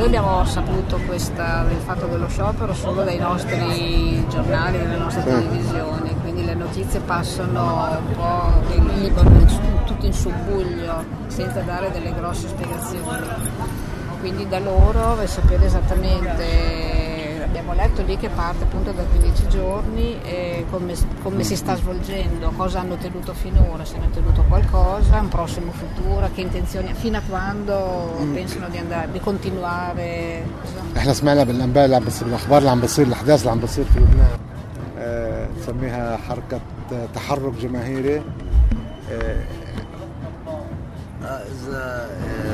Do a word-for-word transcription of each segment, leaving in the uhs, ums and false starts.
noi abbiamo saputo questa, del fatto dello sciopero solo dai nostri giornali, dalle nostre televisioni, quindi le notizie passano un po' in libero, tutto in subbuglio, senza dare delle grosse spiegazioni. Quindi da loro per sapere esattamente, abbiamo letto lì che parte appunto da quindici giorni e come, come si sta svolgendo, cosa hanno tenuto finora, se hanno tenuto qualcosa, un prossimo futuro, che intenzioni, fino a quando mm. pensano di andare, di continuare. احنا سمعنا بالانباء اللي عم بتصير بالاخبار اللي عم بتصير الاحداث اللي عم بتصير في لبنان تسميها حركه تحرك جماهيري اذا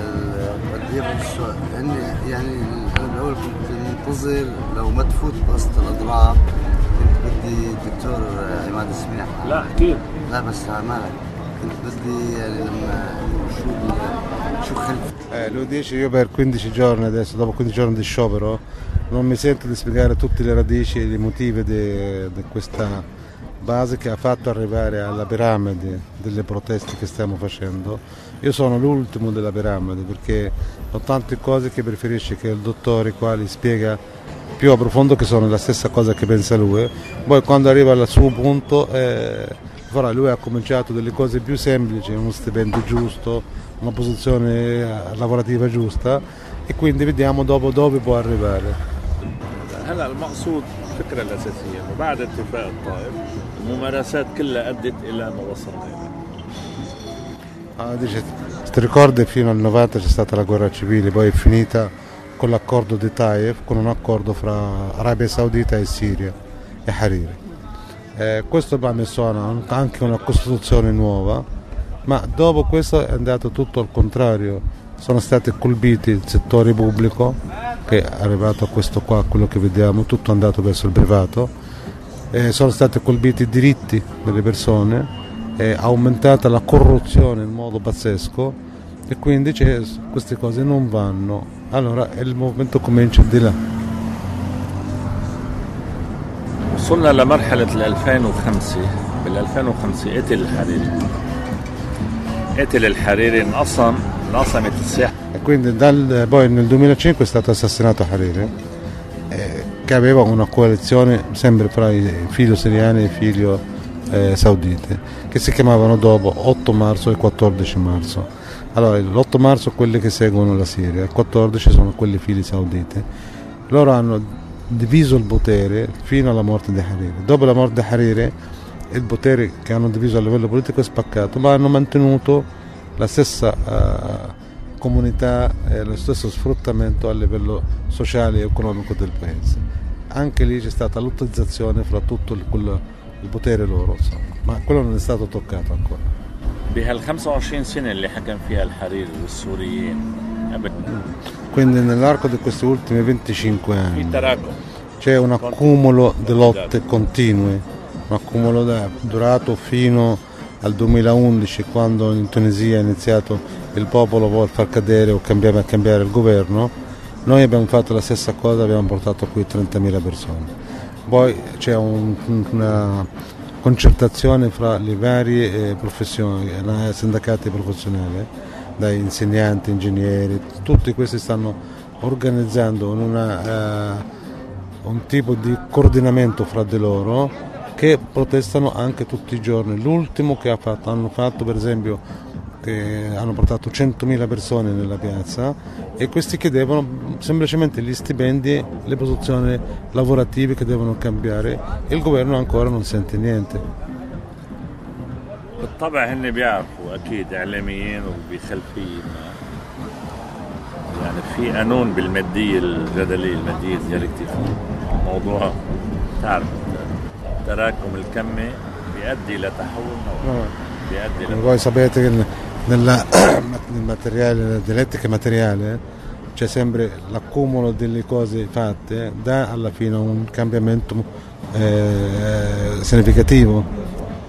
يعني يعني انا بالاول كنت منتظر لو ما تفوت قصه الاضراب كنت بدي الدكتور عماد السميح. لا كيف؟ لا بس مالك كنت بدي يعني لما شو شو خلف eh, lo dice io per quindici giorni adesso, dopo quindici giorni di sciopero non mi sento di spiegare tutte le radici e i motivi di questa base che ha fatto arrivare alla piramide delle proteste che stiamo facendo. Io sono l'ultimo della piramide perché ho tante cose che preferisce che il dottore qua li spiega più a profondo, che sono la stessa cosa che pensa lui. Poi quando arriva al suo punto eh, lui ha cominciato delle cose più semplici, uno stipendio giusto, una posizione lavorativa giusta, e quindi vediamo dopo dove può arrivare. هلا المقصود الفكرة الأساسية إنه بعد اتفاق الطائف الممارسات كلها أدت إلى ما وصلنا إليه. Ah, dice, se ti ricordi fino al novanta c'è stata la guerra civile, poi è finita con l'accordo di Taif, con un accordo fra Arabia Saudita e Siria e Hariri. Eh, questo ha messo anche una Costituzione nuova, ma dopo questo è andato tutto al contrario. Sono stati colpiti il settore pubblico, che è arrivato a questo qua, quello che vediamo, tutto è andato verso il privato, eh, sono stati colpiti i diritti delle persone, è aumentata la corruzione in modo pazzesco, e quindi queste cose non vanno. Allora il movimento comincia di là. وصلنا لمرحلة ألفين وخمسة. بال ألفين وخمسة قتل الحريري قتل الحريري انقسم انقسمت الساحة. E quindi dal, poi nel duemilacinque è stato assassinato Hariri, eh, che aveva una coalizione sempre fra i filo siriani e i filo eh, sauditi, che si chiamavano dopo otto marzo e quattordici marzo. Allora l'otto marzo quelli che seguono la Siria, il quattordici sono quelli fili sauditi. Loro hanno diviso il potere fino alla morte di Hariri. Dopo la morte di Hariri il potere che hanno diviso a livello politico è spaccato, ma hanno mantenuto la stessa uh, comunità e lo stesso sfruttamento a livello sociale e economico del paese. Anche lì c'è stata lottizzazione fra tutto il, quello, il potere loro, insomma. Ma quello non è stato toccato ancora. بهال خمسة وعشرين سنة اللي حكم فيها الحريري والسوريين. Quindi nell'arco di questi ultimi venticinque anni c'è c'è un accumulo di lotte continue, un accumulo da, durato fino al duemilaundici, quando in Tunisia è iniziato il popolo vuole far cadere o cambiare, cambiare il governo. Noi abbiamo fatto la stessa cosa, abbiamo portato qui trentamila persone. Poi c'è un, una concertazione fra le varie eh, professioni, eh, sindacati professionali, dai insegnanti, ingegneri, tutti questi stanno organizzando una, uh, un tipo di coordinamento fra di loro, che protestano anche tutti i giorni. L'ultimo che ha fatto, hanno fatto per esempio, che hanno portato centomila persone nella piazza, e questi chiedevano semplicemente gli stipendi, le posizioni lavorative che devono cambiare, e il governo ancora non sente niente. بالطبع هن بيعرفوا أكيد إعلاميين وبخلفية يعني في قانون بالمادية الجدلية المادية الديالكتيك موضوع تعرف تراكم الكمي بيؤدي لتحول نوعي بيؤدي لتحول. Voi sapete che nella, nel materiale, nella dialettica materiale c'è sempre l'accumulo delle cose fatte, dà alla fine un cambiamento eh, significativo.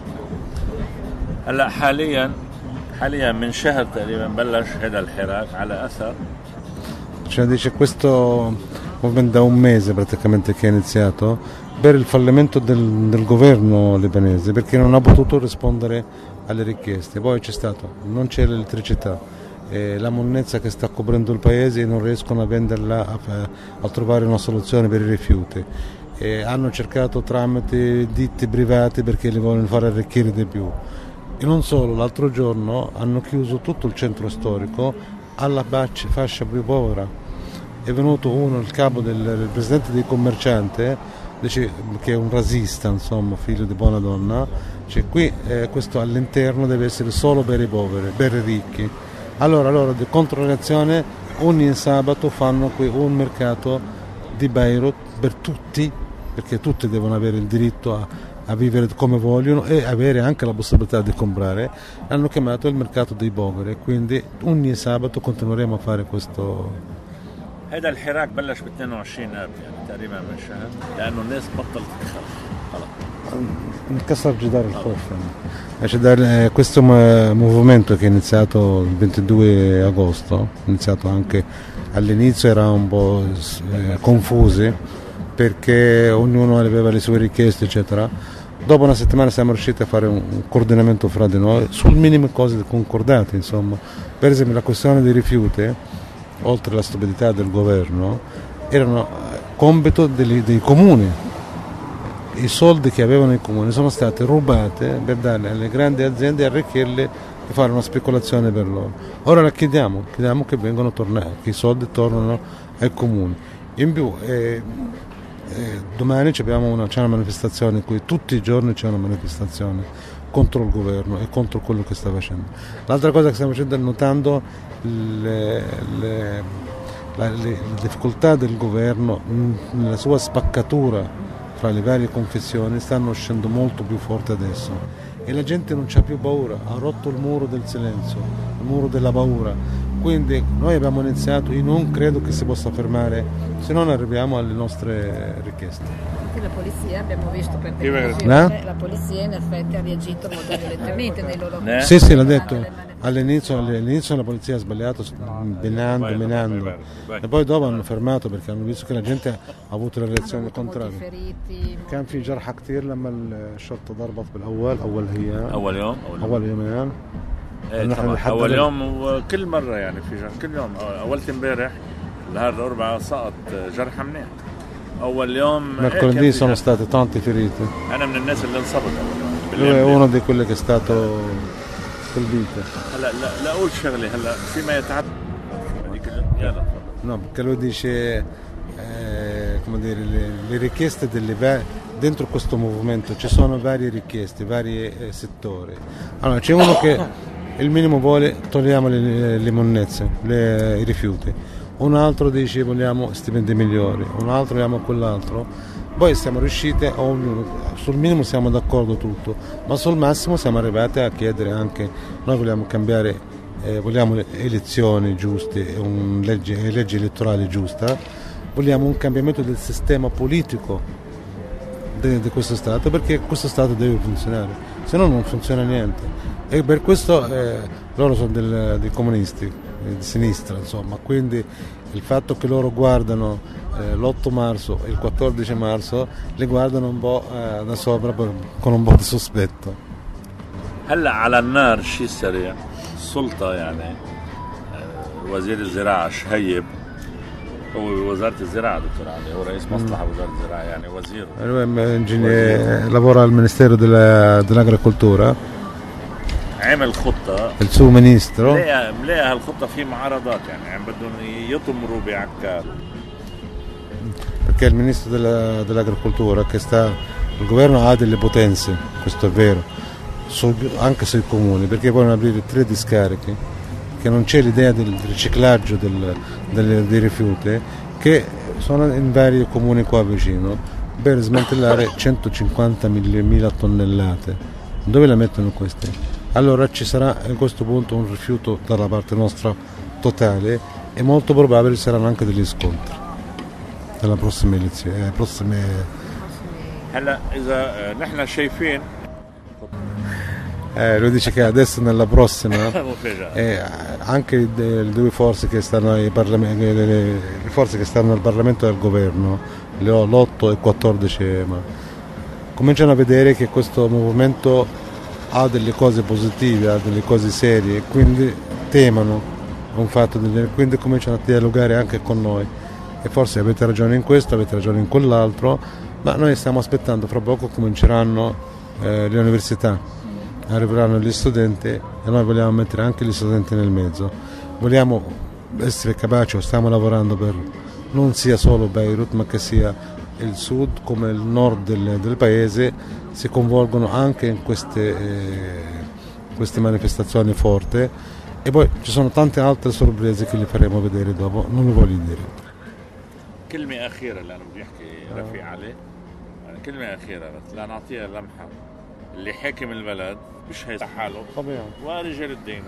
هلا حاليا حاليا من شهر تقريبا بلش هذا الحراك على اثر. Cioè dice questo movimento da un mese praticamente che è iniziato, per il fallimento del, del governo libanese, perché non ha potuto rispondere alle richieste. Poi c'è stato, non c'è l'elettricità, eh, la monnezza che sta coprendo il paese e non riescono a venderla, a, a trovare una soluzione per i rifiuti. E hanno cercato tramite ditte private perché li vogliono fare arricchire di più. E non solo, l'altro giorno hanno chiuso tutto il centro storico alla fascia più povera. È venuto uno, il capo del, del presidente dei commercianti, dice, che è un razzista, insomma, figlio di buona donna, cioè qui eh, questo all'interno deve essere solo per i poveri, per i ricchi. Allora loro di controreazione ogni sabato fanno qui un mercato di Beirut per tutti, perché tutti devono avere il diritto a, a vivere come vogliono e avere anche la possibilità di comprare. Hanno chiamato il mercato dei poveri, quindi ogni sabato continueremo a fare questo. هذا الحراك بلش ب اثنين وعشرين آب يعني تقريبا من شهر لأنه الناس بطلت تخاف خلاص. Incassare Gedar il F O F. Questo movimento che è iniziato il ventidue agosto, iniziato anche all'inizio era un po' eh, confusi perché ognuno aveva le sue richieste eccetera. Dopo una settimana siamo riusciti a fare un, un coordinamento fra di noi sul minime cose concordate, insomma. Per esempio la questione dei rifiuti, oltre alla stupidità del governo, erano compito dei, dei comuni. I soldi che avevano i comuni sono stati rubati per darli alle grandi aziende e arricchirli e fare una speculazione per loro. Ora la chiediamo, chiediamo che vengano tornati, che i soldi tornano ai comuni. In più, eh, eh, domani abbiamo una, c'è una manifestazione in cui tutti i giorni c'è una manifestazione contro il governo e contro quello che sta facendo. L'altra cosa che stiamo facendo è notando le, le, la, le, le difficoltà del governo nella sua spaccatura fra le varie confessioni stanno uscendo molto più forte adesso e la gente non c'ha più paura, ha rotto il muro del silenzio, il muro della paura. Quindi noi abbiamo iniziato, io non credo che si possa fermare se non arriviamo alle nostre richieste. Anche la polizia abbiamo visto per Eh? la polizia in effetti ha reagito molto violentemente nei loro eh? Sì, sì, l'ha detto. All'inizio, all'inizio la polizia ha sbagliato benando, menando e poi dopo hanno fermato perché hanno visto che la gente ha avuto la reazione contraria. كان في جرحى كثير لما الشرطة ضربت بالأول أول أيام أول يوم أول يومين أول يوم وكل مرة يعني في جرح كل يوم أول امبارح النهار الأربعاء سقط جرح منيح أول يوم mercoledì sono state tante ferite. أنا من الناس اللي انصابت Lui è uno di quelli che è stato colpito. هلا لا لا أقول شغلة هلا فيما يتعلق يلا no perché lui dice eh, come dire le, le richieste delle dentro questo movimento ci sono varie richieste, vari eh, settori. Allora c'è uno che il minimo vuole togliamo le, le monnezze, le, i rifiuti, un altro dice vogliamo stipendi migliori, un altro vogliamo quell'altro. Poi siamo riusciti a ognuno, sul minimo siamo d'accordo tutto, ma sul massimo siamo arrivati a chiedere anche, noi vogliamo cambiare, eh, vogliamo elezioni giuste, un legge, legge elettorale giusta, vogliamo un cambiamento del sistema politico di, di questo Stato, perché questo Stato deve funzionare, se no non funziona niente. E per questo eh, loro sono del, dei comunisti, di sinistra, insomma, quindi il fatto che loro guardano eh, l'otto marzo e il quattordici marzo li guardano un po' eh, da sopra per, con un po' di sospetto. هلا على النار شيء سريع السلطة يعني وزير الزراعة شهيب هو وزارة الزراعة دكتور علي هو رئيس مصلحة وزارة الزراعة يعني وزير lui lavora al Ministero della, dell'Agricoltura عمل خطة il suo ministro ملاقي ملاقي هالخطة في معارضات يعني عم بدهم يطمروا بعكار perché il ministro della, dell'Agricoltura che sta il governo ha delle potenze, questo è vero, su, anche sui comuni, perché vogliono aprire tre discariche, che non c'è l'idea del riciclaggio del, del, dei rifiuti che sono in vari comuni qua vicino per smantellare centocinquantamila tonnellate. Dove la mettono queste? Allora ci sarà a questo punto un rifiuto dalla parte nostra totale e molto probabile saranno anche degli scontri nella prossima elezione, prossime. هلا إذا نحن شايفين Eh, lui dice che adesso nella prossima eh, anche le due forze che stanno ai parlamenti, le, le forze che stanno al Parlamento e al governo, l'otto e il quattordici, ma cominciano a vedere che questo movimento ha delle cose positive, ha delle cose serie, quindi temono un fatto del genere, quindi cominciano a dialogare anche con noi e forse avete ragione in questo, avete ragione in quell'altro, ma noi stiamo aspettando, fra poco cominceranno eh, le università, arriveranno gli studenti e noi vogliamo mettere anche gli studenti nel mezzo, vogliamo essere capaci, o stiamo lavorando per non sia solo Beirut ma che sia il sud come il nord del, del paese si coinvolgono anche in queste, eh, queste manifestazioni forti. E poi ci sono tante altre sorprese che li faremo vedere dopo, non li voglio dire. كلمة أخيرة لأنه بيحكي رفيع عليه، كلمة أخيرة لا نعطيها لمحة اللي حاكم البلد مش هيصح حاله ورجال الدين.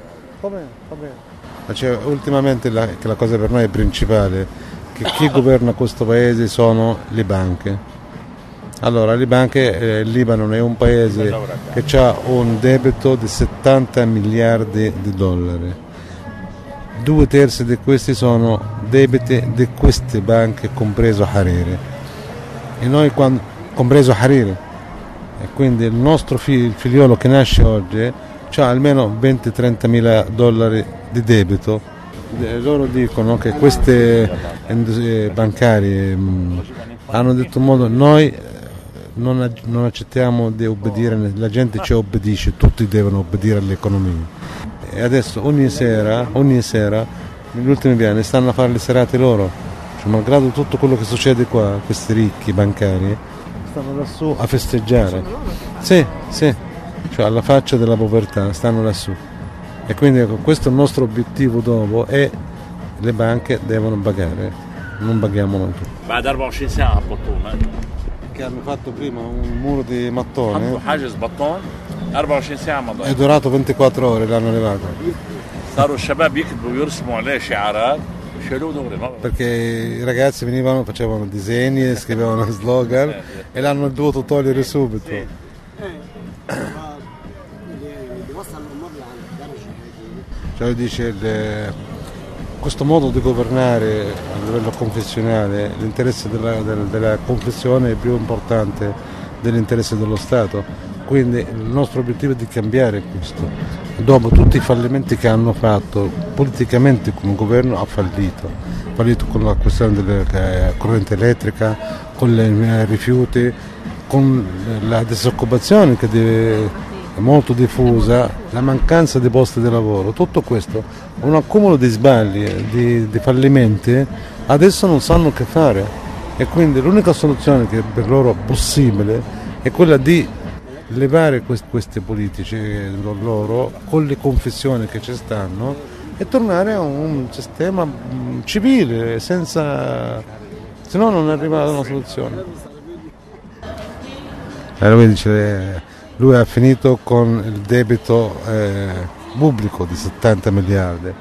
Cioè, ultimamente la, che la cosa per noi è principale, che chi governa questo paese sono le banche. Allora, le banche, eh, il Libano è un paese che ha un debito di settanta miliardi di dollari. Due terzi di questi sono debiti di queste banche, compreso Hariri. E noi quando, compreso Hariri. E quindi il nostro figlio, il figliolo che nasce oggi, ha almeno venti trenta mila dollari di debito. E loro dicono che queste eh, bancari mh, hanno detto in modo noi non, non accettiamo di obbedire, la gente ci obbedisce, tutti devono obbedire all'economia. E adesso ogni sera, ogni sera, negli ultimi anni stanno a fare le serate loro, cioè, malgrado tutto quello che succede qua, questi ricchi bancari stanno lassù a festeggiare. Sì, sì, cioè alla faccia della povertà, stanno lassù. E quindi ecco, questo è il nostro obiettivo dopo e le banche devono pagare, non paghiamo noi tutti. بعد أربعة وعشرين ساعة هبطوه Che hanno fatto prima un muro di mattone. حطوا حاجز بطون أربعة وعشرين ساعة مضى. È durato ventiquattro ore, l'hanno levato. صاروا الشباب يكتبوا ويرسموا عليه شعارات شالوه دغري. Perché i ragazzi venivano, facevano disegni, scrivevano slogan e l'hanno dovuto togliere subito. Cioè dice le, questo modo di governare a livello confessionale, l'interesse della, della, della confessione è più importante dell'interesse dello Stato, quindi il nostro obiettivo è di cambiare questo. Dopo tutti i fallimenti che hanno fatto, politicamente come governo ha fallito, ha fallito con la questione della corrente elettrica, con i rifiuti, con la disoccupazione che deve molto diffusa, la mancanza di posti di lavoro, tutto questo, un accumulo di sbagli, di, di fallimenti, adesso non sanno che fare e quindi l'unica soluzione che per loro possibile è quella di levare questi, questi politici loro con le confessioni che ci stanno e tornare a un sistema civile, senza, se no non arriva a una soluzione. Allora dice, lui ha finito con il debito eh, pubblico di settanta miliardi.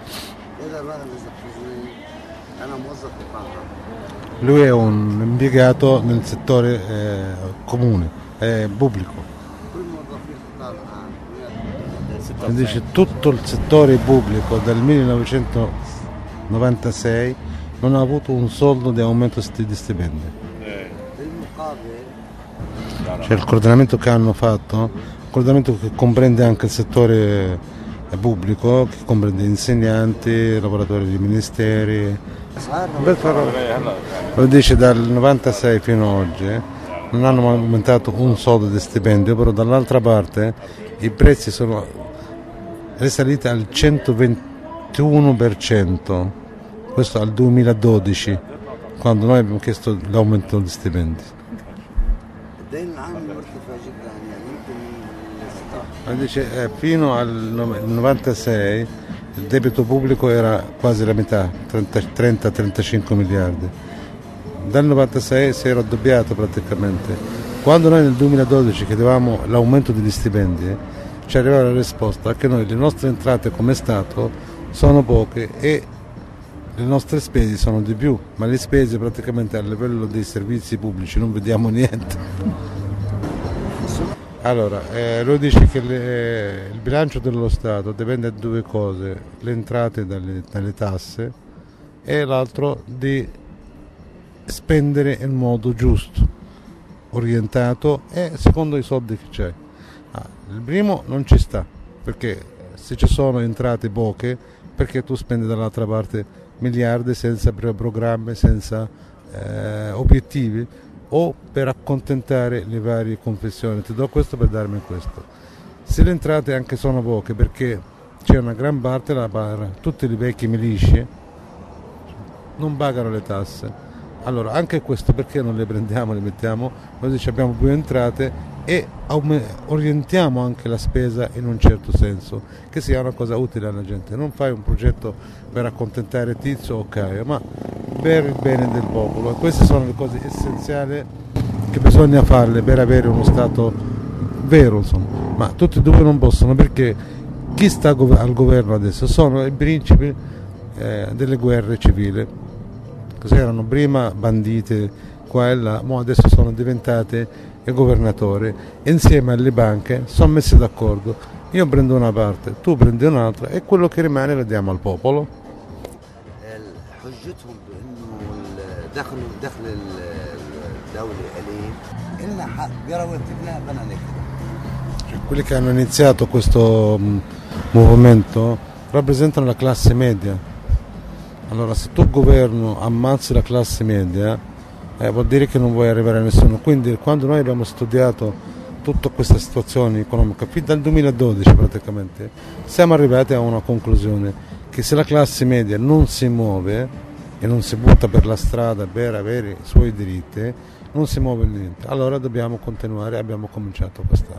Lui è un impiegato nel settore eh, comune, eh, pubblico. Mi dice tutto il settore pubblico dal millenovecentonovantasei non ha avuto un soldo di aumento di stipendi. Cioè il coordinamento che hanno fatto, il coordinamento che comprende anche il settore pubblico, che comprende insegnanti, lavoratori di ministeri. Lo dice dal novantasei fino ad oggi non hanno aumentato un soldo di stipendio, però dall'altra parte i prezzi sono risaliti al centoventuno per cento, questo al duemiladodici, quando noi abbiamo chiesto l'aumento di stipendi. Dice, eh, fino al novantasei il debito pubblico era quasi la metà, trenta trentacinque miliardi. Dal novantasei si è raddoppiato praticamente. Quando noi nel duemiladodici chiedevamo l'aumento degli stipendi, ci arrivava la risposta che noi le nostre entrate come Stato sono poche e le nostre spese sono di più, ma le spese praticamente a livello dei servizi pubblici non vediamo niente. Allora, eh, lui dice che le, il bilancio dello Stato dipende da due cose, le entrate dalle, dalle tasse e l'altro di spendere in modo giusto, orientato e secondo i soldi che c'è. Ah, il primo non ci sta, perché se ci sono entrate poche perché tu spendi dall'altra parte miliardi senza programmi, senza eh, obiettivi, o per accontentare le varie confessioni. Ti do questo per darmi questo. Se le entrate anche sono poche, perché c'è una gran parte, la barra, tutti i vecchi milici non pagano le tasse. Allora anche questo perché non le prendiamo, le mettiamo, così abbiamo più entrate e orientiamo anche la spesa in un certo senso, che sia una cosa utile alla gente. Non fai un progetto per accontentare Tizio o Caio, ma per il bene del popolo. E queste sono le cose essenziali che bisogna farle per avere uno Stato vero, insomma. Ma tutti e due non possono, perché chi sta al governo adesso sono i principi eh, delle guerre civili. Così erano prima bandite qua e là, ma adesso sono diventate i governatori, insieme alle banche sono messi d'accordo, io prendo una parte, tu prendi un'altra e quello che rimane lo diamo al popolo. حجتهم بانه دخل دخل الدوله قليل إلنا حق برواتبنا بدنا كده. Quelli che hanno iniziato questo mh, movimento rappresentano la classe media. Allora se tu governo ammazzi la classe media, Eh, vuol dire che non vuoi arrivare a nessuno. Quindi quando noi abbiamo studiato tutta questa situazione economica fin dal duemiladodici praticamente, siamo arrivati a una conclusione, che se la classe media non si muove e non si butta per la strada per avere i suoi diritti, non si muove niente. Allora dobbiamo continuare, abbiamo cominciato questa.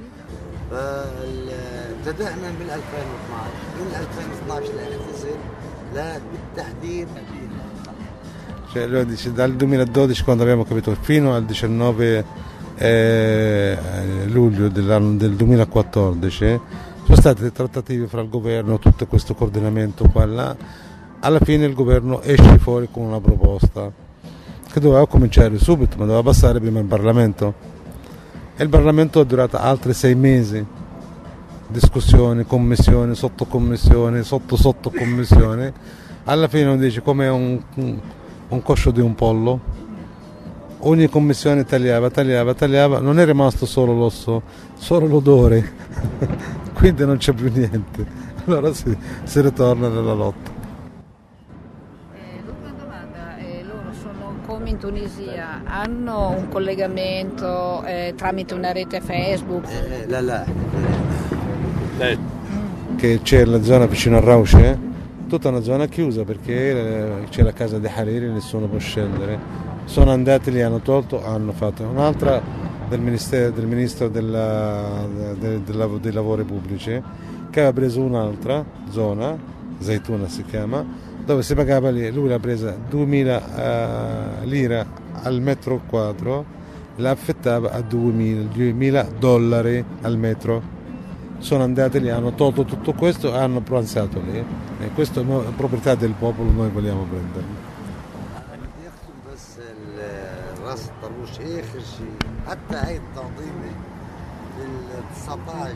بدأنا بال ألفين واثناشر، من ألفين واثناشر لاعتزل لا بالتحديد. Cioè, lui dice dal duemiladodici, quando abbiamo capito, fino al diciannove eh, luglio dell'anno del duemilaquattordici sono state trattative fra il governo, tutto questo coordinamento qua e là. Alla fine il governo esce fuori con una proposta che doveva cominciare subito, ma doveva passare prima il Parlamento, e il Parlamento è durato altri sei mesi, discussioni, commissioni, sottocommissioni, sotto sottocommissioni. Alla fine uno dice come un, un un coscio di un pollo, ogni commissione tagliava, tagliava, tagliava, non è rimasto solo l'osso, solo l'odore, quindi non c'è più niente, allora si, si ritorna nella lotta. Eh, l'ultima domanda, eh, loro sono come in Tunisia, hanno un collegamento eh, tramite una rete Facebook? Eh, لا لا Che c'è la zona vicino a Rauche, tutta una zona chiusa, perché c'è la casa di Hariri, nessuno può scendere. Sono andati lì, hanno tolto, hanno fatto un'altra del ministero del ministro della, de, de, de, dei lavori pubblici, che aveva preso un'altra zona, Zaytuna si chiama, dove si pagava lì, lui l'ha presa duemila uh, lire al metro quadro, la affittava a duemila dollari al metro. Sono andati lì, hanno tolto tutto questo e hanno pranzato lì, e questa è proprietà del popolo, noi vogliamo prenderlo. يختم بس راس الطربوش اخر شيء، حتى هي التنظيمه بال تسعطعش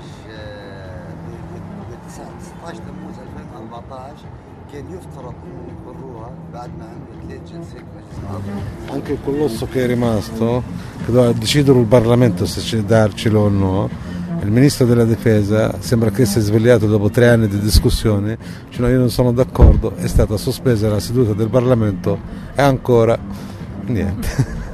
ب تسعطعش تموز ألفين وأربعطعش كان يفترض انه يقروها بعد ما عملوا ثلاث جلسات مجلس. Anche il colosso che è rimasto, che doveva decidere il Parlamento se darcelo o no, il ministro della difesa sembra che si è svegliato dopo tre anni di discussione, cioè no, io non sono d'accordo, è stata sospesa la seduta del Parlamento e ancora niente.